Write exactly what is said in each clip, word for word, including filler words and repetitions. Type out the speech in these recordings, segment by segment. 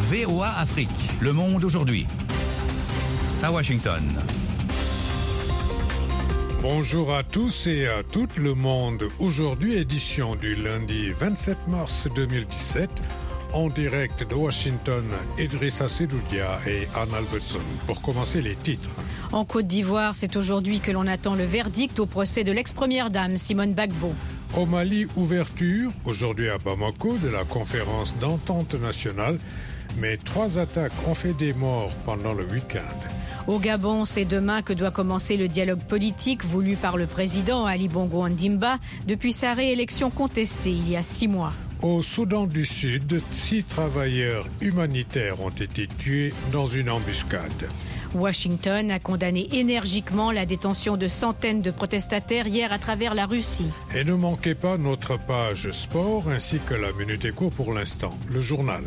V O A Afrique, Le Monde aujourd'hui. À Washington. Bonjour à tous et à tout le monde. Aujourd'hui, édition du lundi vingt-sept mars deux mille dix-sept. En direct de Washington, Idrissa Sedoudia et Anne Albertson. Pour commencer, les titres. En Côte d'Ivoire, c'est aujourd'hui que l'on attend le verdict au procès de l'ex-première dame Simone Gbagbo. Au Mali, ouverture, aujourd'hui à Bamako, de la conférence d'entente nationale. Mais trois attaques ont fait des morts pendant le week-end. Au Gabon, c'est demain que doit commencer le dialogue politique voulu par le président Ali Bongo Ondimba depuis sa réélection contestée il y a six mois. Au Soudan du Sud, six travailleurs humanitaires ont été tués dans une embuscade. Washington a condamné énergiquement la détention de centaines de protestataires hier à travers la Russie. Et ne manquez pas notre page sport ainsi que la Minute Éco pour l'instant, le journal.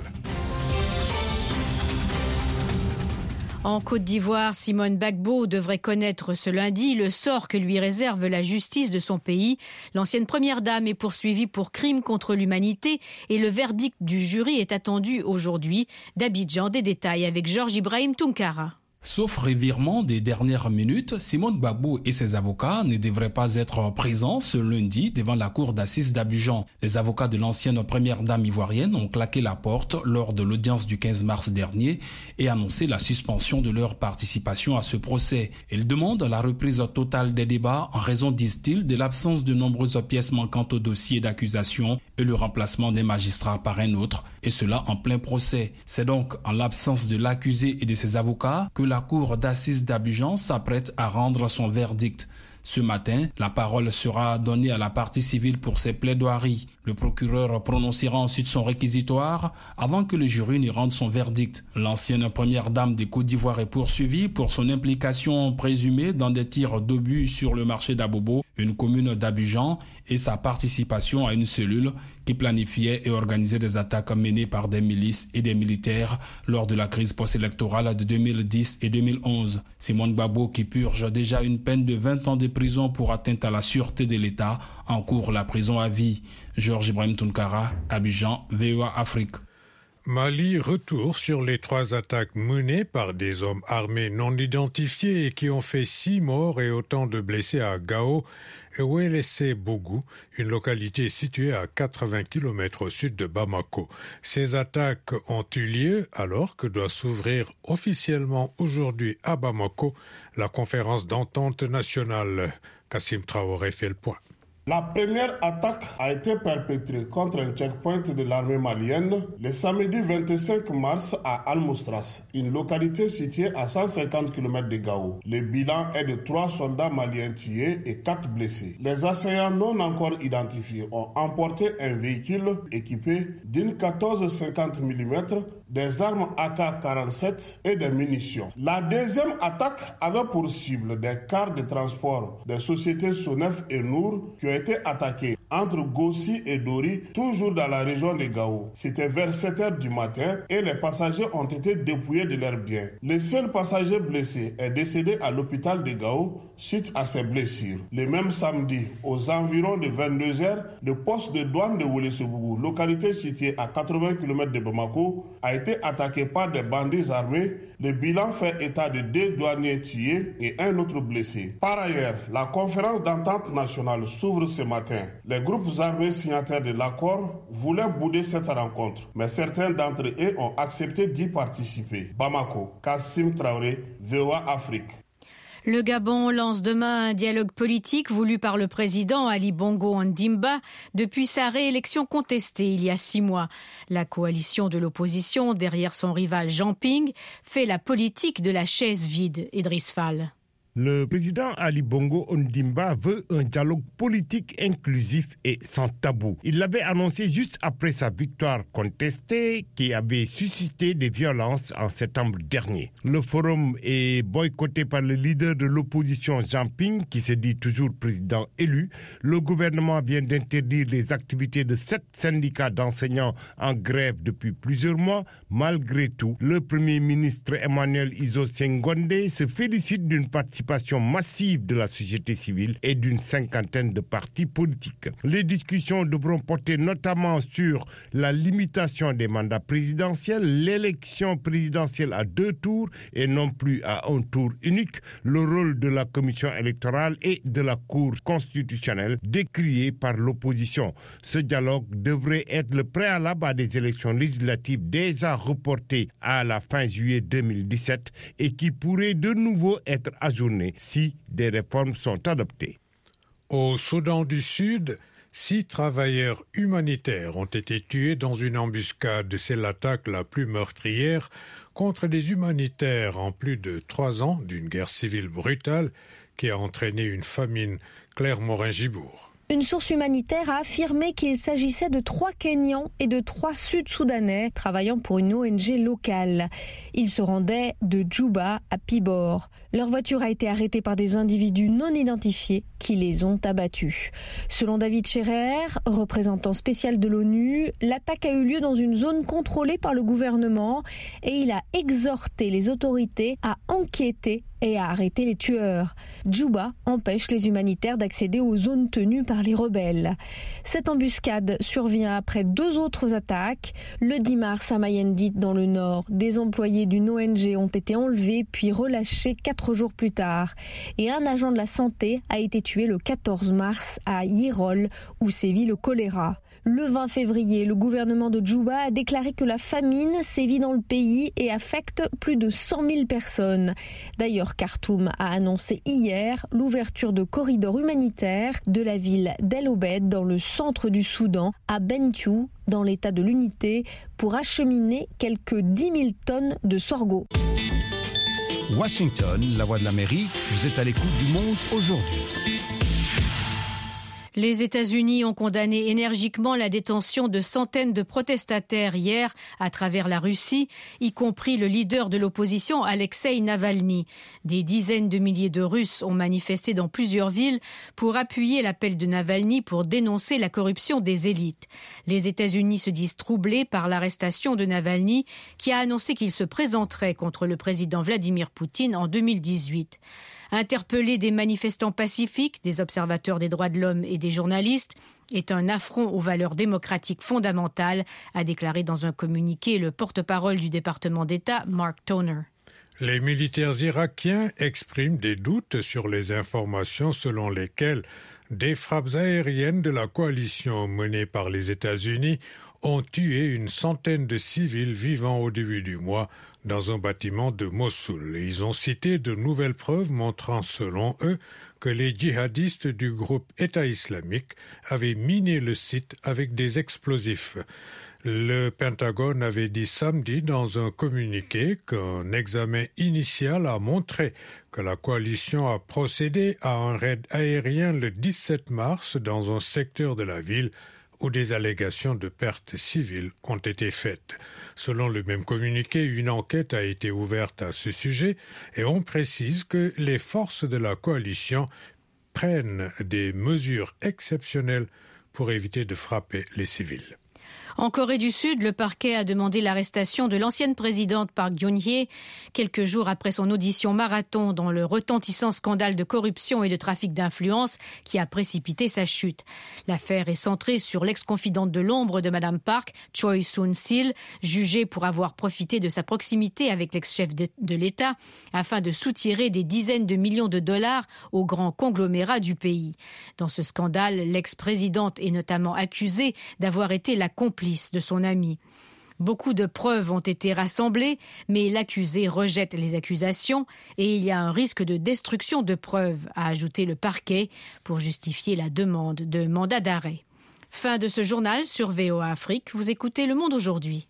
En Côte d'Ivoire, Simone Gbagbo devrait connaître ce lundi le sort que lui réserve la justice de son pays. L'ancienne première dame est poursuivie pour crime contre l'humanité et le verdict du jury est attendu aujourd'hui. D'Abidjan, des détails avec Georges Ibrahim Tunkara. Sauf revirement des dernières minutes, Simone Gbagbo et ses avocats ne devraient pas être présents ce lundi devant la cour d'assises d'Abidjan. Les avocats de l'ancienne première dame ivoirienne ont claqué la porte lors de l'audience du quinze mars dernier et annoncé la suspension de leur participation à ce procès. Ils demandent la reprise totale des débats en raison, disent-ils, de l'absence de nombreuses pièces manquantes au dossier d'accusation et le remplacement des magistrats par un autre, et cela en plein procès. C'est donc en l'absence de l'accusé et de ses avocats que la cour d'assises d'Abidjan s'apprête à rendre son verdict. Ce matin, la parole sera donnée à la partie civile pour ses plaidoiries. Le procureur prononcera ensuite son réquisitoire avant que le jury ne rende son verdict. L'ancienne première dame de Côte d'Ivoire est poursuivie pour son implication présumée dans des tirs d'obus sur le marché d'Abobo, une commune d'Abidjan, et sa participation à une cellule qui planifiait et organisait des attaques menées par des milices et des militaires lors de la crise post-électorale de deux mille dix et deux mille onze. Simone Gbagbo, qui purge déjà une peine de vingt ans de prison pour atteinte à la sûreté de l'État, encourt la prison à vie. Georges Ibrahim Tunkara, Abidjan, V O A Afrique. Mali, retour sur les trois attaques menées par des hommes armés non identifiés et qui ont fait six morts et autant de blessés à Gao et Ouelessé-Bougou, une localité située à quatre-vingts kilomètres au sud de Bamako. Ces attaques ont eu lieu alors que doit s'ouvrir officiellement aujourd'hui à Bamako la conférence d'entente nationale. Kassim Traoré fait le point. La première attaque a été perpétrée contre un checkpoint de l'armée malienne le samedi vingt-cinq mars à Al-Moustras, une localité située à cent cinquante kilomètres de Gao. Le bilan est de trois soldats maliens tués et quatre blessés. Les assaillants non encore identifiés ont emporté un véhicule équipé d'une quatorze cinquante millimètres, des armes A K quarante-sept et des munitions. La deuxième attaque avait pour cible des cars de transport des sociétés Sonef et Nour qui ont été attaqués entre Gossi et Dori, toujours dans la région de Gao. C'était vers sept heures du matin et les passagers ont été dépouillés de leurs biens. Le seul passager blessé est décédé à l'hôpital de Gao suite à ses blessures. Le même samedi, aux environs de vingt-deux heures, le poste de douane de Ouelessé-Bougou, localité située à quatre-vingts kilomètres de Bamako, a été attaqué par des bandits armés. Le bilan fait état de deux douaniers tués et un autre blessé. Par ailleurs, la conférence d'entente nationale s'ouvre ce matin. Les groupes armés signataires de l'accord voulaient bouder cette rencontre, mais certains d'entre eux ont accepté d'y participer. Bamako, Kassim Traoré, V O A Afrique. Le Gabon lance demain un dialogue politique voulu par le président Ali Bongo Ondimba depuis sa réélection contestée il y a six mois. La coalition de l'opposition, derrière son rival Jean Ping, fait la politique de la chaise vide. Idriss Fall. Le président Ali Bongo Ondimba veut un dialogue politique inclusif et sans tabou. Il l'avait annoncé juste après sa victoire contestée qui avait suscité des violences en septembre dernier. Le forum est boycotté par le leader de l'opposition Jean Ping qui se dit toujours président élu. Le gouvernement vient d'interdire les activités de sept syndicats d'enseignants en grève depuis plusieurs mois. Malgré tout, le premier ministre Emmanuel Izo Senghonde se félicite d'une participation participation massive de la société civile et d'une cinquantaine de partis politiques. Les discussions devront porter notamment sur la limitation des mandats présidentiels, l'élection présidentielle à deux tours et non plus à un tour unique, le rôle de la commission électorale et de la Cour constitutionnelle décrié par l'opposition. Ce dialogue devrait être le préalable à des élections législatives déjà reportées à la fin juillet deux mille dix-sept et qui pourraient de nouveau être ajournées si des réformes sont adoptées. Au Soudan du Sud, six travailleurs humanitaires ont été tués dans une embuscade. C'est l'attaque la plus meurtrière contre des humanitaires en plus de trois ans d'une guerre civile brutale qui a entraîné une famine. Claire Morin-Gibourg. Une source humanitaire a affirmé qu'il s'agissait de trois Kenyans et de trois Sud-Soudanais travaillant pour une O N G locale. Ils se rendaient de Djouba à Pibor. Leur voiture a été arrêtée par des individus non identifiés qui les ont abattus. Selon David Scherer, représentant spécial de l'ONU, l'attaque a eu lieu dans une zone contrôlée par le gouvernement et il a exhorté les autorités à enquêter et à arrêter les tueurs. Djouba empêche les humanitaires d'accéder aux zones tenues par les rebelles. Cette embuscade survient après deux autres attaques. Le dix mars à Mayendit dans le nord, des employés d'une O N G ont été enlevés puis relâchés quatre jours plus tard. Et un agent de la santé a été tué le quatorze mars à Yirol où sévit le choléra. Le vingt février, le gouvernement de Djouba a déclaré que la famine sévit dans le pays et affecte plus de cent mille personnes. D'ailleurs, Khartoum a annoncé hier l'ouverture de corridors humanitaires de la ville d'El Obed dans le centre du Soudan à Bentiu, dans l'état de l'unité, pour acheminer quelques dix mille tonnes de sorgho. Washington, la voix de l'Amérique, vous êtes à l'écoute du monde aujourd'hui. Les États-Unis ont condamné énergiquement la détention de centaines de protestataires hier à travers la Russie, y compris le leader de l'opposition Alexeï Navalny. Des dizaines de milliers de Russes ont manifesté dans plusieurs villes pour appuyer l'appel de Navalny pour dénoncer la corruption des élites. Les États-Unis se disent troublés par l'arrestation de Navalny, qui a annoncé qu'il se présenterait contre le président Vladimir Poutine en deux mille dix-huit. Interpeller des manifestants pacifiques, des observateurs des droits de l'homme et des journalistes est un affront aux valeurs démocratiques fondamentales, a déclaré dans un communiqué le porte-parole du département d'État, Mark Toner. Les militaires irakiens expriment des doutes sur les informations selon lesquelles des frappes aériennes de la coalition menée par les États-Unis ont tué une centaine de civils vivant au début du mois dans un bâtiment de Mossoul. Ils ont cité de nouvelles preuves montrant, selon eux, que les djihadistes du groupe État islamique avaient miné le site avec des explosifs. Le Pentagone avait dit samedi dans un communiqué qu'un examen initial a montré que la coalition a procédé à un raid aérien le dix-sept mars dans un secteur de la ville où des allégations de pertes civiles ont été faites. Selon le même communiqué, une enquête a été ouverte à ce sujet et on précise que les forces de la coalition prennent des mesures exceptionnelles pour éviter de frapper les civils. En Corée du Sud, le parquet a demandé l'arrestation de l'ancienne présidente Park Geun-hye quelques jours après son audition marathon dans le retentissant scandale de corruption et de trafic d'influence qui a précipité sa chute. L'affaire est centrée sur l'ex-confidente de l'ombre de Madame Park, Choi Soon-sil, jugée pour avoir profité de sa proximité avec l'ex-chef de, de l'État afin de soutirer des dizaines de millions de dollars aux grands conglomérats du pays. Dans ce scandale, l'ex-présidente est notamment accusée d'avoir été la complice de son ami. Beaucoup de preuves ont été rassemblées, mais l'accusé rejette les accusations et il y a un risque de destruction de preuves, a ajouté le parquet pour justifier la demande de mandat d'arrêt. Fin de ce journal sur V O A Afrique. Vous écoutez Le Monde aujourd'hui.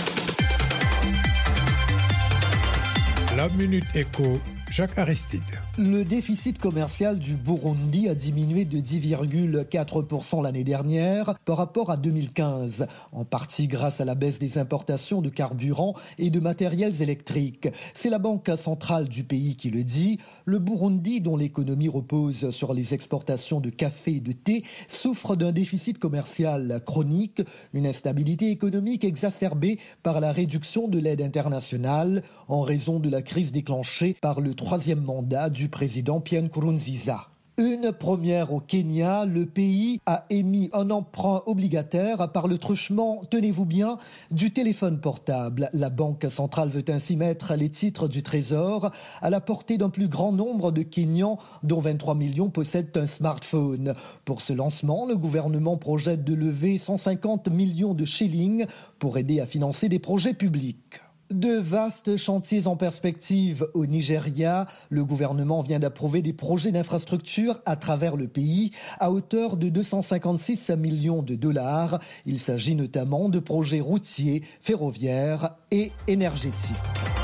La Minute Éco, Jacques Aristide. Le déficit commercial du Burundi a diminué de dix virgule quatre pour cent l'année dernière par rapport à deux mille quinze, en partie grâce à la baisse des importations de carburant et de matériels électriques. C'est la Banque centrale du pays qui le dit. Le Burundi, dont l'économie repose sur les exportations de café et de thé, souffre d'un déficit commercial chronique, une instabilité économique exacerbée par la réduction de l'aide internationale en raison de la crise déclenchée par le troisième mandat du du président Pierre Nkurunziza. Une première au Kenya, le pays a émis un emprunt obligataire par le truchement, tenez-vous bien, du téléphone portable. La Banque centrale veut ainsi mettre les titres du Trésor à la portée d'un plus grand nombre de Kenyans, dont vingt-trois millions possèdent un smartphone. Pour ce lancement, le gouvernement projette de lever cent cinquante millions de shillings pour aider à financer des projets publics. De vastes chantiers en perspective au Nigeria. Le gouvernement vient d'approuver des projets d'infrastructure à travers le pays à hauteur de deux cent cinquante-six millions de dollars. Il s'agit notamment de projets routiers, ferroviaires et énergétiques.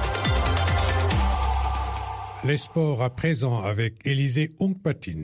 Les sports à présent avec Élisée Ongpatine.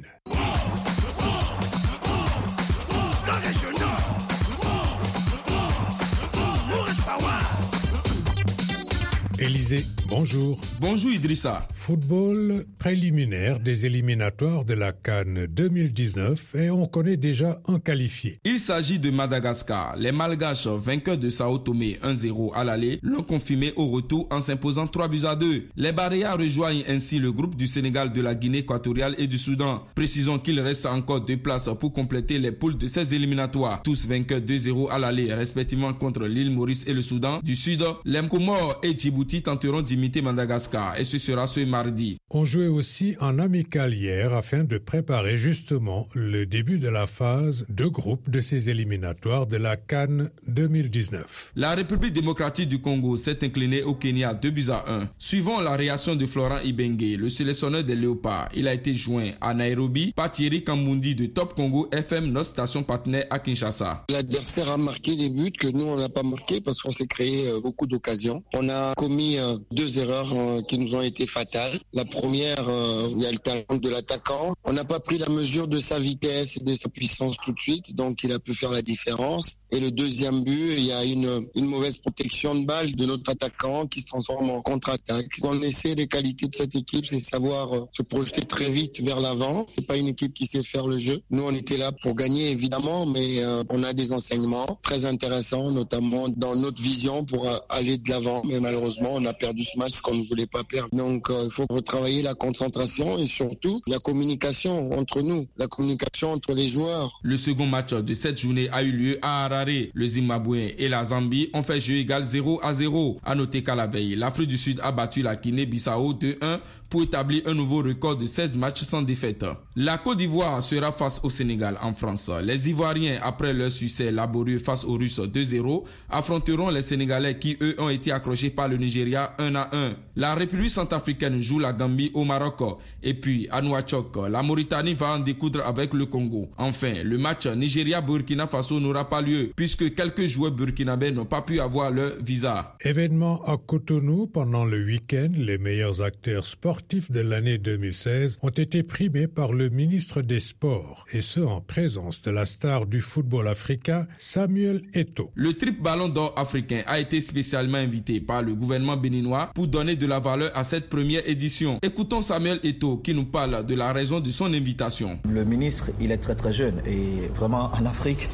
Élisée, bonjour. Bonjour Idrissa. Football préliminaire des éliminatoires de la CAN deux mille dix-neuf et on connaît déjà un qualifié. Il s'agit de Madagascar. Les Malgaches, vainqueurs de Sao Tomé un zéro à l'aller, l'ont confirmé au retour en s'imposant trois buts à deux. Les Baréas rejoignent ainsi le groupe du Sénégal, de la Guinée équatoriale et du Soudan. Précisons qu'il reste encore deux places pour compléter les poules de ces éliminatoires. Tous vainqueurs deux zéro à l'aller, respectivement contre l'île Maurice et le Soudan du Sud. Les Comores et Djibouti tenteront d'imiter Madagascar et ce sera ce mardi. On jouait aussi en amical hier afin de préparer justement le début de la phase de groupe de ces éliminatoires de la CAN deux mille dix-neuf. La République démocratique du Congo s'est inclinée au Kenya deux buts à un. Suivant la réaction de Florent Ibenge, le sélectionneur des Léopards, il a été joint à Nairobi par Thierry Kambundi de Top Congo F M, notre station partenaire à Kinshasa. L'adversaire a marqué des buts que nous on n'a pas marqué parce qu'on s'est créé beaucoup d'occasions. On a commis deux erreurs qui nous ont été fatales. La première, il y a le talent de l'attaquant. On n'a pas pris la mesure de sa vitesse et de sa puissance tout de suite, donc il a pu faire la différence. Et le deuxième but, il y a une, une mauvaise protection de balle de notre attaquant qui se transforme en contre-attaque. On essaie les qualités de cette équipe, c'est savoir se projeter très vite vers l'avant. C'est pas une équipe qui sait faire le jeu. Nous, on était là pour gagner évidemment, mais euh, on a des enseignements très intéressants, notamment dans notre vision pour euh, aller de l'avant. Mais malheureusement, on a perdu ce match qu'on ne voulait pas perdre. Donc, il euh, faut retravailler la concentration et surtout la communication entre nous, la communication entre les joueurs. Le second match de cette journée a eu lieu à Harare. Le Zimbabwe et la Zambie ont fait jeu égal zéro à zéro. À noter qu'à la veille, l'Afrique du Sud a battu la Guinée-Bissau deux un pour établir un nouveau record de seize matchs sans défaite. La Côte d'Ivoire sera face au Sénégal en France. Les Ivoiriens, après leur succès laborieux face aux Russes deux zéro, affronteront les Sénégalais qui, eux, ont été accrochés par le Nigeria un à un. La République centrafricaine joue la Gambie au Maroc. Et puis, à Nouakchott, la Mauritanie va en découdre avec le Congo. Enfin, le match Nigeria-Burkina Faso n'aura pas lieu puisque quelques joueurs burkinabés n'ont pas pu avoir leur visa. Événement à Cotonou pendant le week-end, les meilleurs acteurs sportifs de l'année deux mille seize ont été primés par le ministre des Sports, et ce en présence de la star du football africain, Samuel Eto'o. Le triple ballon d'or africain a été spécialement invité par le gouvernement béninois pour donner de la valeur à cette première édition. Écoutons Samuel Eto'o qui nous parle de la raison de son invitation. Le ministre, il est très très jeune et vraiment en Afrique,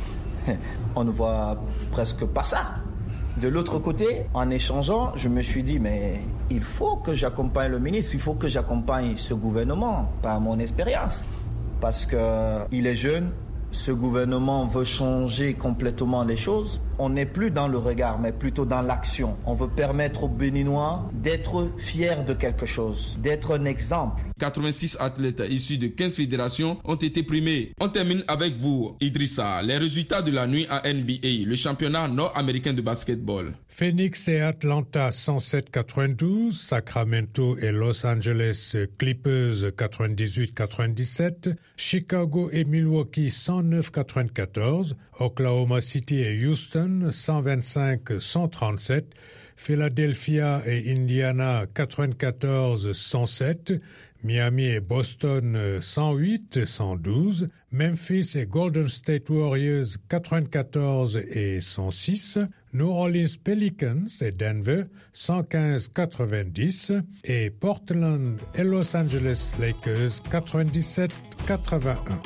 on ne voit presque pas ça. De l'autre côté, en échangeant, je me suis dit, mais il faut que j'accompagne le ministre, il faut que j'accompagne ce gouvernement par mon expérience. Parce qu'il est jeune, ce gouvernement veut changer complètement les choses. On n'est plus dans le regard, mais plutôt dans l'action. On veut permettre aux Béninois d'être fiers de quelque chose, d'être un exemple. quatre-vingt-six athlètes issus de quinze fédérations ont été primés. On termine avec vous, Idrissa. Les résultats de la nuit à N B A, le championnat nord-américain de basketball. Phoenix et Atlanta cent sept quatre-vingt-douze, Sacramento et Los Angeles Clippers quatre-vingt-dix-huit quatre-vingt-dix-sept, Chicago et Milwaukee cent neuf quatre-vingt-quatorze, Oklahoma City et Houston cent vingt-cinq cent trente-sept, Philadelphia et Indiana quatre-vingt-quatorze cent sept, Miami et Boston cent huit et cent douze, Memphis et Golden State Warriors quatre-vingt-quatorze et cent six, New Orleans Pelicans et Denver cent quinze quatre-vingt-dix et Portland et Los Angeles Lakers quatre-vingt-dix-sept quatre-vingt-un.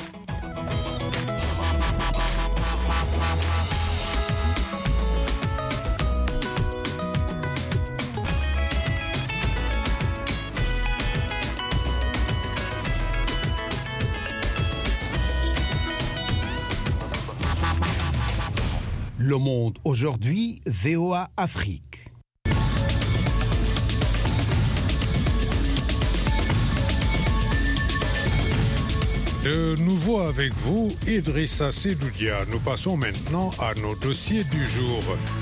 Le Monde aujourd'hui, V O A Afrique. De nouveau avec vous, Idrissa Sedoudia. Nous passons maintenant à nos dossiers du jour.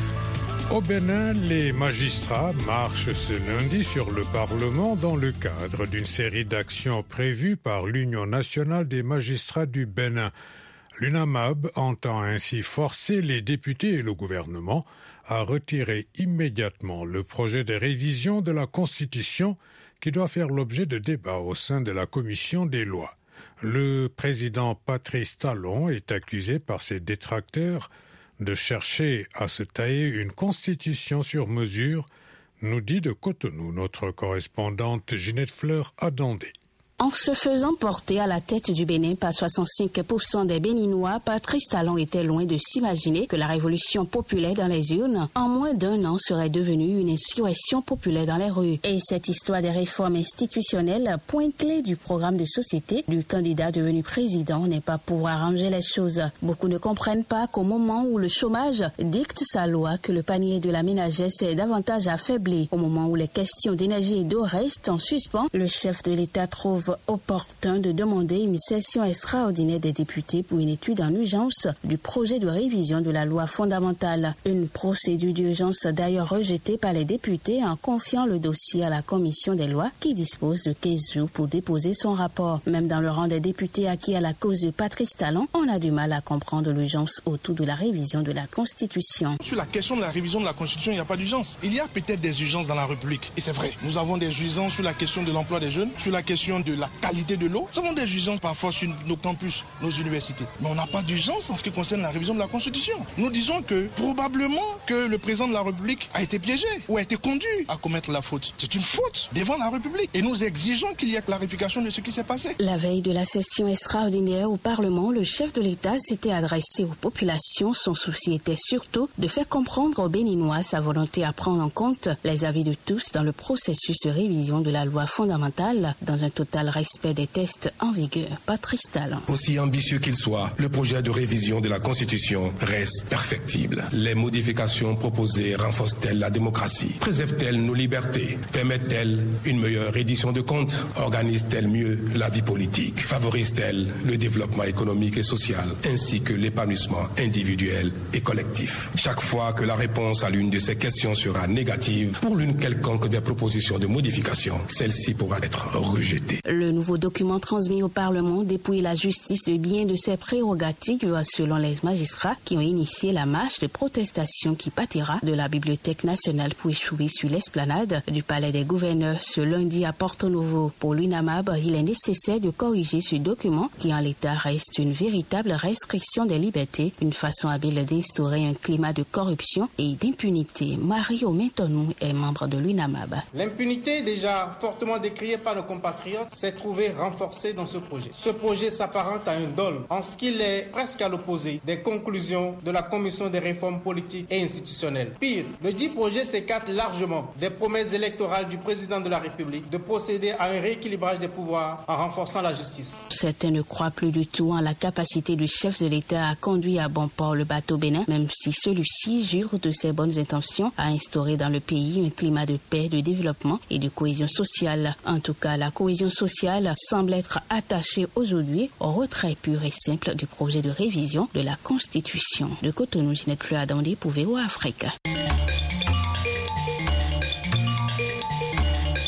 Au Bénin, les magistrats marchent ce lundi sur le Parlement dans le cadre d'une série d'actions prévues par l'Union nationale des magistrats du Bénin. L'UNAMAB entend ainsi forcer les députés et le gouvernement à retirer immédiatement le projet de révision de la Constitution qui doit faire l'objet de débats au sein de la Commission des lois. Le président Patrice Talon est accusé par ses détracteurs de chercher à se tailler une constitution sur mesure, nous dit de Cotonou notre correspondante Ginette Fleur-Adandé. En se faisant porter à la tête du Bénin par soixante-cinq pour cent des Béninois, Patrice Talon était loin de s'imaginer que la révolution populaire dans les urnes, en moins d'un an, serait devenue une insurrection populaire dans les rues. Et cette histoire des réformes institutionnelles, point clé du programme de société du candidat devenu président, n'est pas pour arranger les choses. Beaucoup ne comprennent pas qu'au moment où le chômage dicte sa loi, que le panier de la ménagère s'est davantage affaibli, au moment où les questions d'énergie et d'eau restent en suspens, le chef de l'État trouve opportun de demander une session extraordinaire des députés pour une étude en urgence du projet de révision de la loi fondamentale. Une procédure d'urgence d'ailleurs rejetée par les députés en confiant le dossier à la commission des lois qui dispose de quinze jours pour déposer son rapport. Même dans le rang des députés acquis à la cause de Patrice Talon, on a du mal à comprendre l'urgence autour de la révision de la Constitution. Sur la question de la révision de la Constitution, il n'y a pas d'urgence. Il y a peut-être des urgences dans la République. Et c'est vrai, nous avons des urgences sur la question de l'emploi des jeunes, sur la question de la qualité de l'eau. Nous avons des urgences parfois sur nos campus, nos universités. Mais on n'a pas d'urgence en ce qui concerne la révision de la Constitution. Nous disons que probablement que le président de la République a été piégé ou a été conduit à commettre la faute. C'est une faute devant la République. Et nous exigeons qu'il y ait clarification de ce qui s'est passé. La veille de la session extraordinaire au Parlement, le chef de l'État s'était adressé aux populations. Son souci était surtout de faire comprendre aux Béninois sa volonté à prendre en compte les avis de tous dans le processus de révision de la loi fondamentale dans un total respect des tests en vigueur. Patrice Talon. Aussi ambitieux qu'il soit, le projet de révision de la Constitution reste perfectible. Les modifications proposées renforcent-elles la démocratie? Préservent-elles nos libertés? Permettent-elles une meilleure reddition de comptes? Organisent-elles mieux la vie politique? Favorisent-elles le développement économique et social, ainsi que l'épanouissement individuel et collectif? Chaque fois que la réponse à l'une de ces questions sera négative, pour l'une quelconque des propositions de modification, celle-ci pourra être rejetée. Le nouveau document transmis au Parlement dépouille la justice de bien de ses prérogatives selon les magistrats qui ont initié la marche de protestation qui partira de la Bibliothèque nationale pour échouer sur l'esplanade du Palais des gouverneurs ce lundi à Porto Novo. Pour l'UNAMAB, il est nécessaire de corriger ce document qui en l'état reste une véritable restriction des libertés, une façon habile d'instaurer un climat de corruption et d'impunité. Mario Mentonou est membre de l'UNAMAB. L'impunité déjà fortement décriée par nos compatriotes s'est trouvée renforcée dans ce projet. Ce projet s'apparente à un dol en ce qu'il est presque à l'opposé des conclusions de la Commission des réformes politiques et institutionnelles. Pire, le dit projet s'écarte largement des promesses électorales du président de la République de procéder à un rééquilibrage des pouvoirs en renforçant la justice. Certains ne croient plus du tout en la capacité du chef de l'État à conduire à bon port le bateau Bénin, même si celui-ci jure de ses bonnes intentions à instaurer dans le pays un climat de paix, de développement et de cohésion sociale. En tout cas, la cohésion sociale semble être attachée aujourd'hui au retrait pur et simple du projet de révision de la Constitution. De Cotonou, Ginette Fleur-Adandé pour V O A Afrique.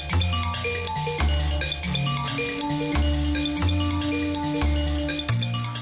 En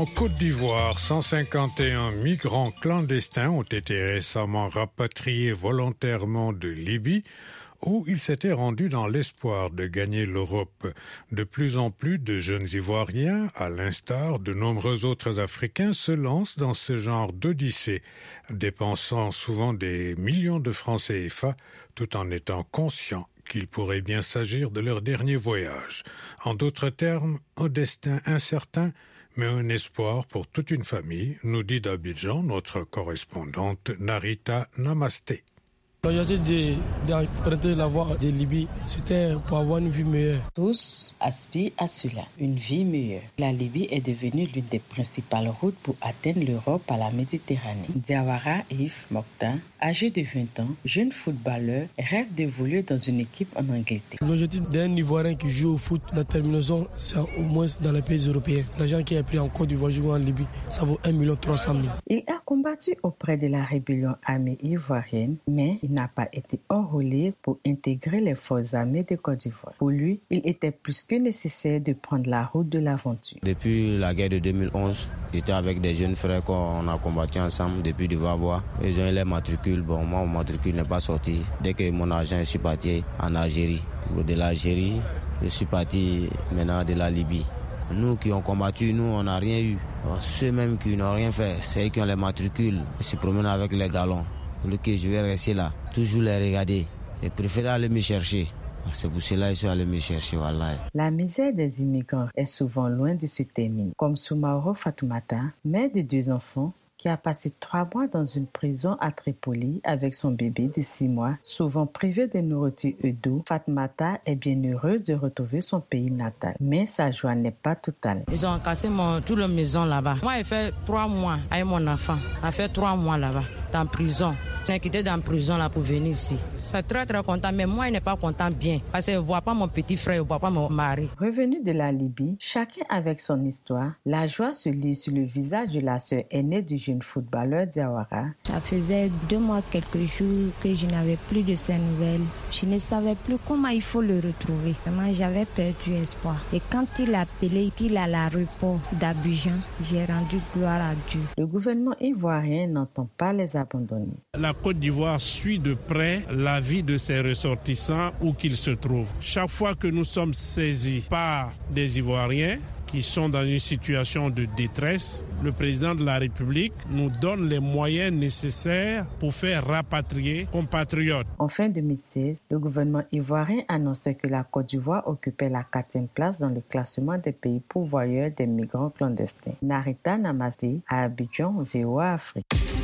Côte d'Ivoire, cent cinquante et un migrants clandestins ont été récemment rapatriés volontairement de Libye, où ils s'étaient rendus dans l'espoir de gagner l'Europe. De plus en plus de jeunes Ivoiriens, à l'instar de nombreux autres Africains, se lancent dans ce genre d'odyssée, dépensant souvent des millions de francs C F A, tout en étant conscients qu'il pourrait bien s'agir de leur dernier voyage. En d'autres termes, un destin incertain, mais un espoir pour toute une famille, nous dit d'Abidjan notre correspondante Narita Namasté. L'objectif d'emprunter la voie de Libye, c'était pour avoir une vie meilleure. Tous aspirent à cela, une vie meilleure. La Libye est devenue l'une des principales routes pour atteindre l'Europe par la Méditerranée. Diawara Yves Mokhtar, âgé de vingt ans, jeune footballeur, rêve d'évoluer dans une équipe en Angleterre. L'objectif d'un Ivoirien qui joue au foot, la terminaison, c'est au moins dans les pays européens. L'argent qui est pris en Côte d'Ivoire jouant en Libye, ça vaut un million trois cent mille. Il a combattu auprès de la rébellion armée ivoirienne, mais il n'a pas été enrôlé pour intégrer les forces armées de Côte d'Ivoire. Pour lui, il était plus que nécessaire de prendre la route de l'aventure. Depuis la guerre de deux mille onze, j'étais avec des jeunes frères qu'on a combattu ensemble depuis Devoir. Ils ont eu les matricules. Bon, moi, mon matricule n'est pas sorti. Dès que mon agent, je suis parti en Algérie. De l'Algérie, je suis parti maintenant de la Libye. Nous qui ont combattu, nous, on n'a rien eu. Ceux même qui n'ont rien fait, c'est eux qui ont les matricules. Ils se promènent avec les galons. Ok, je vais rester là, toujours les regarder. Je préfère aller me chercher. C'est pour cela que je suis allé me chercher, voilà. La misère des immigrants est souvent loin de se terminer. Comme Soumaoro Fatoumata, mère de deux enfants, qui a passé trois mois dans une prison à Tripoli avec son bébé de six mois, souvent privé de nourriture et d'eau. Fatoumata est bien heureuse de retrouver son pays natal. Mais sa joie n'est pas totale. Ils ont cassé mon, toute la maison là-bas. Moi, j'ai fait trois mois avec mon enfant. J'ai fait trois mois là-bas, dans prison. J'ai quitté dans prison là pour venir ici. Je suis très très content, mais moi, je n'ai pas content bien. Parce que je ne vois pas mon petit frère, je ne vois pas mon mari. Revenu de la Libye, chacun avec son histoire, la joie se lit sur le visage de la sœur aînée du jeune footballeur Diawara. Ça faisait deux mois, quelques jours que je n'avais plus de ses nouvelles. Je ne savais plus comment il faut le retrouver. Vraiment, j'avais perdu espoir. Et quand il a appelé, qu'il a l'aéroport d'Abidjan, j'ai rendu gloire à Dieu. Le gouvernement ivoirien n'entend pas les abandonner. La Côte d'Ivoire suit de près la vie de ses ressortissants où qu'ils se trouvent. Chaque fois que nous sommes saisis par des Ivoiriens qui sont dans une situation de détresse, le président de la République nous donne les moyens nécessaires pour faire rapatrier compatriotes. En fin deux mille seize, le gouvernement ivoirien annonçait que la Côte d'Ivoire occupait la quatrième place dans le classement des pays pourvoyeurs des migrants clandestins. Narita Namasté, à Abidjan, V O A Afrique.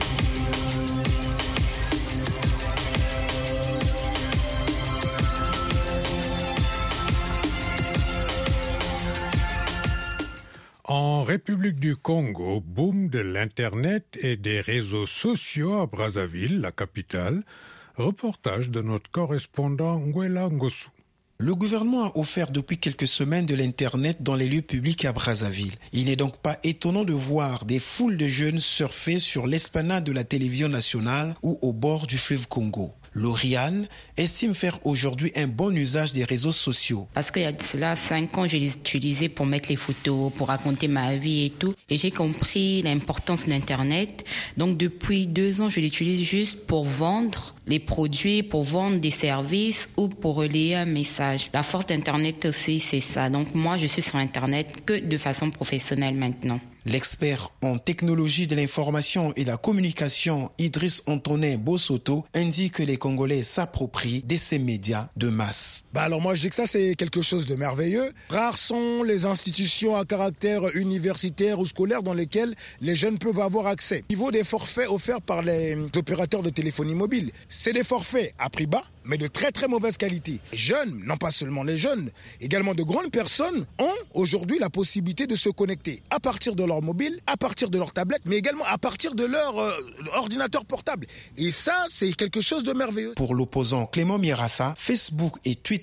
En République du Congo, boom de l'Internet et des réseaux sociaux à Brazzaville, la capitale. Reportage de notre correspondant Ngwela Ngossou. Le gouvernement a offert depuis quelques semaines de l'Internet dans les lieux publics à Brazzaville. Il n'est donc pas étonnant de voir des foules de jeunes surfer sur l'esplanade de la télévision nationale ou au bord du fleuve Congo. Lauriane estime faire aujourd'hui un bon usage des réseaux sociaux. Parce qu'il y a cela cinq ans, je l'utilisais pour mettre les photos, pour raconter ma vie et tout. Et j'ai compris l'importance d'Internet. Donc depuis deux ans, je l'utilise juste pour vendre les produits, pour vendre des services ou pour relayer un message. La force d'Internet aussi, c'est ça. Donc moi, je suis sur Internet que de façon professionnelle maintenant. L'expert en technologie de l'information et la communication, Idriss Antonin Bossoto, indique que les Congolais s'approprient de ces médias de masse. Bah alors moi je dis que ça c'est quelque chose de merveilleux. Rares sont les institutions à caractère universitaire ou scolaire dans lesquelles les jeunes peuvent avoir accès. Au niveau des forfaits offerts par les opérateurs de téléphonie mobile, c'est des forfaits à prix bas, mais de très très mauvaise qualité. Les jeunes, non pas seulement les jeunes, également de grandes personnes ont aujourd'hui la possibilité de se connecter à partir de leur mobile, à partir de leur tablette, mais également à partir de leur euh, ordinateur portable. Et ça, c'est quelque chose de merveilleux. Pour l'opposant Clément Mirassa, Facebook et Twitter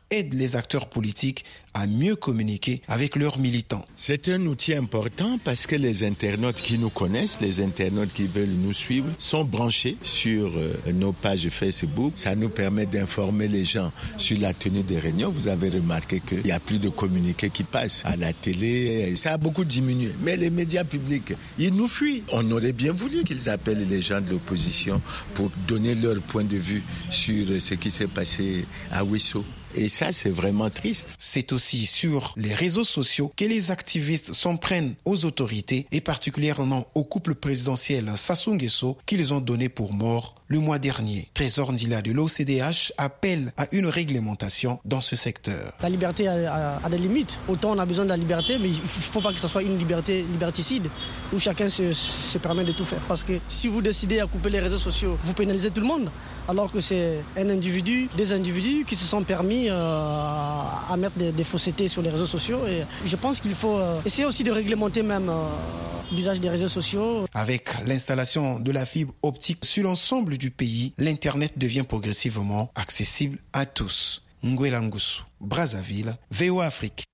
aide les acteurs politiques à mieux communiquer avec leurs militants. C'est un outil important parce que les internautes qui nous connaissent, les internautes qui veulent nous suivre, sont branchés sur euh, nos pages Facebook. Ça nous permet d'informer les gens sur la tenue des réunions. Vous avez remarqué qu'il n'y a plus de communiqués qui passent à la télé. Ça a beaucoup diminué. Mais les médias publics, ils nous fuient. On aurait bien voulu qu'ils appellent les gens de l'opposition pour donner leur point de vue sur ce qui s'est passé à Ouesso. Et ça, c'est vraiment triste. C'est aussi sur les réseaux sociaux que les activistes s'en prennent aux autorités et particulièrement au couple présidentiel Sassou Nguesso qu'ils ont donné pour mort le mois dernier. Trésor Ndila de l'O C D H appelle à une réglementation dans ce secteur. La liberté a, a, a des limites. Autant on a besoin de la liberté, mais il ne faut pas que ce soit une liberté liberticide où chacun se, se permet de tout faire. Parce que si vous décidez à couper les réseaux sociaux, vous pénalisez tout le monde. Alors que c'est un individu, des individus qui se sont permis euh, à mettre des, des faussetés sur les réseaux sociaux. Et je pense qu'il faut euh, essayer aussi de réglementer même euh, l'usage des réseaux sociaux. Avec l'installation de la fibre optique sur l'ensemble du pays, l'Internet devient progressivement accessible à tous. Nguela Ngusu, Brazzaville, V O A Afrique.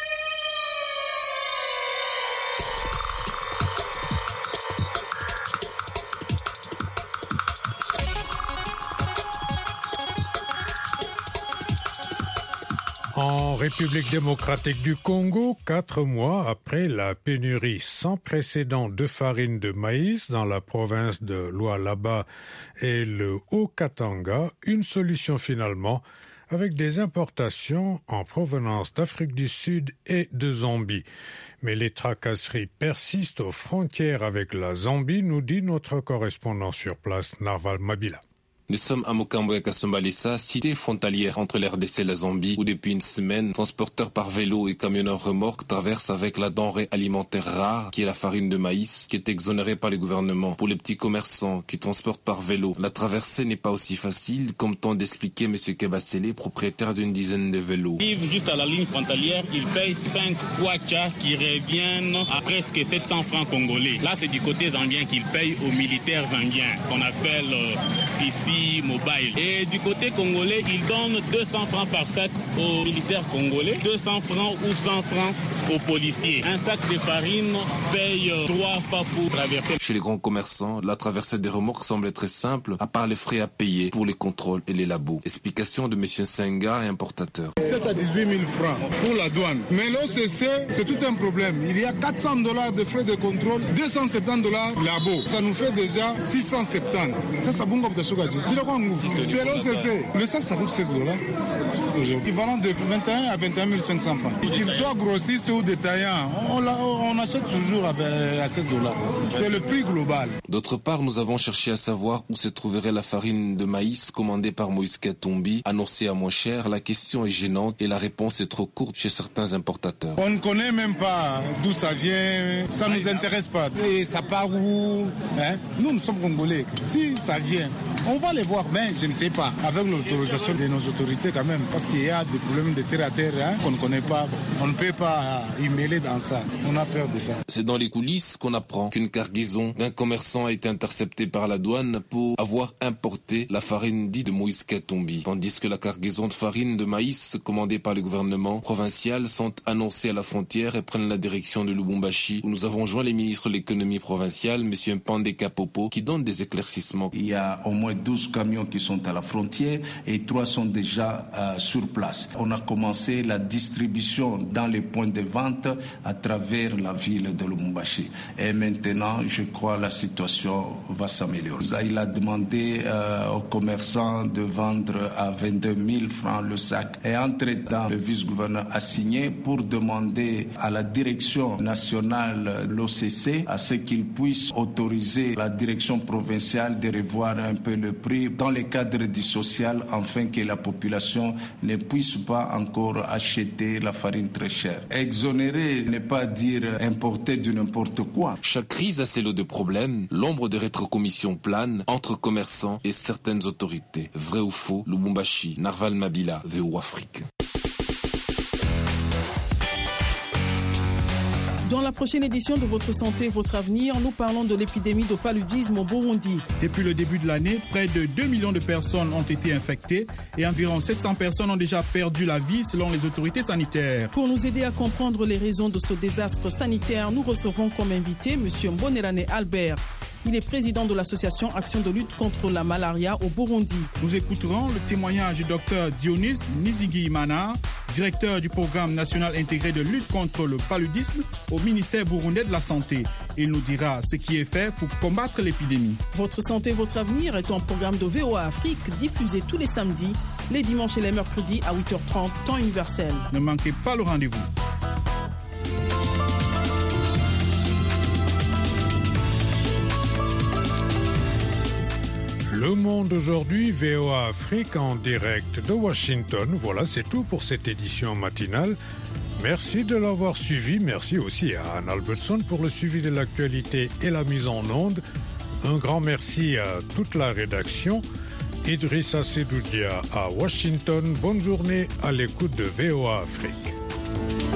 En République démocratique du Congo, quatre mois après la pénurie sans précédent de farine de maïs dans la province de Lualaba et le Haut-Katanga, une solution finalement avec des importations en provenance d'Afrique du Sud et de Zambie. Mais les tracasseries persistent aux frontières avec la Zambie, nous dit notre correspondant sur place, Narval Mabila. Nous sommes à Mokambo et Kasumbalissa, cité frontalière entre l'R D C et la Zambie, où depuis une semaine, transporteurs par vélo et camionneurs remorques traversent avec la denrée alimentaire rare, qui est la farine de maïs, qui est exonérée par le gouvernement. Pour les petits commerçants qui transportent par vélo, la traversée n'est pas aussi facile, comme tente d'expliquer M. Kebassele, propriétaire d'une dizaine de vélos. Ils vivent juste à la ligne frontalière, ils payent cinq kwacha qui reviennent à presque sept cents francs congolais. Là, c'est du côté zambien qu'ils payent aux militaires zambiens, qu'on appelle euh, ici mobile. Et du côté congolais, ils donnent deux cents francs par sac aux militaires congolais, deux cents francs ou cent francs aux policiers. Un sac de farine paye trois fois pour traverser. Chez les grands commerçants, la traversée des remorques semble très simple, à part les frais à payer pour les contrôles et les labos. Explication de M. Senga, importateur. sept à dix-huit mille francs pour la douane. Mais l'O C C, c'est tout un problème. Il y a quatre cents dollars de frais de contrôle, deux cent soixante-dix dollars labo. Ça nous fait déjà six cent soixante-dix. Ça, ça bunga pour Sugaji. C'est l'O C C. Le sac, ça coûte seize dollars aujourd'hui. Équivalent de vingt et un à vingt et un mille cinq cents francs. Qu'il soit grossiste ou détaillant, on, on achète toujours à seize dollars. C'est le prix global. D'autre part, nous avons cherché à savoir où se trouverait la farine de maïs commandée par Moïse Katumbi, annoncée à moins cher. La question est gênante et la réponse est trop courte chez certains importateurs. On ne connaît même pas d'où ça vient, ça ne nous intéresse pas. Et ça part où hein? Nous, nous sommes Congolais. Si ça vient, on va les voir, mais je ne sais pas. Avec l'autorisation de nos autorités quand même, parce qu'il y a des problèmes de terre à terre hein, qu'on ne connaît pas. On ne peut pas y mêler dans ça. On a peur de ça. C'est dans les coulisses qu'on apprend qu'une cargaison d'un commerçant a été interceptée par la douane pour avoir importé la farine dite de Moïse Katumbi. Tandis que la cargaison de farine de maïs commandée par le gouvernement provincial sont annoncées à la frontière et prennent la direction de Lubumbashi, où nous avons joint les ministres de l'économie provinciale, M. Mpande Kapopo, qui donne des éclaircissements. Il y a au moins douze camions qui sont à la frontière et trois sont déjà euh, sur place. On a commencé la distribution dans les points de vente à travers la ville de Lubumbashi. Et maintenant, je crois la situation va s'améliorer. Il a demandé euh, aux commerçants de vendre à vingt-deux mille francs le sac. Et entre-temps, le vice-gouverneur a signé pour demander à la direction nationale de l'O C C à ce qu'il puisse autoriser la direction provinciale de revoir un peu le prix dans le cadre du social, afin que la population ne puisse pas encore acheter la farine très chère. Exonérer n'est pas dire importer de n'importe quoi. Chaque crise a ses lots de problèmes. L'ombre de rétrocommission plane entre commerçants et certaines autorités. Vrai ou faux, Lubumbashi, Narval Mabila, V O Afrique. Dans la prochaine édition de Votre Santé, Votre Avenir, nous parlons de l'épidémie de paludisme au Burundi. Depuis le début de l'année, près de deux millions de personnes ont été infectées et environ sept cents personnes ont déjà perdu la vie selon les autorités sanitaires. Pour nous aider à comprendre les raisons de ce désastre sanitaire, nous recevons comme invité M. Mbonerane Albert. Il est président de l'association Action de lutte contre la malaria au Burundi. Nous écouterons le témoignage du docteur Dionis Nizigiyimana, directeur du programme national intégré de lutte contre le paludisme au ministère burundais de la Santé. Il nous dira ce qui est fait pour combattre l'épidémie. Votre santé, votre avenir est un programme de V O A Afrique diffusé tous les samedis, les dimanches et les mercredis à huit heures trente, temps universel. Ne manquez pas le rendez-vous. Le Monde aujourd'hui, V O A Afrique en direct de Washington. Voilà, c'est tout pour cette édition matinale. Merci de l'avoir suivi. Merci aussi à Anne Albertson pour le suivi de l'actualité et la mise en onde. Un grand merci à toute la rédaction. Idrissa Sedoudia à Washington. Bonne journée à l'écoute de V O A Afrique.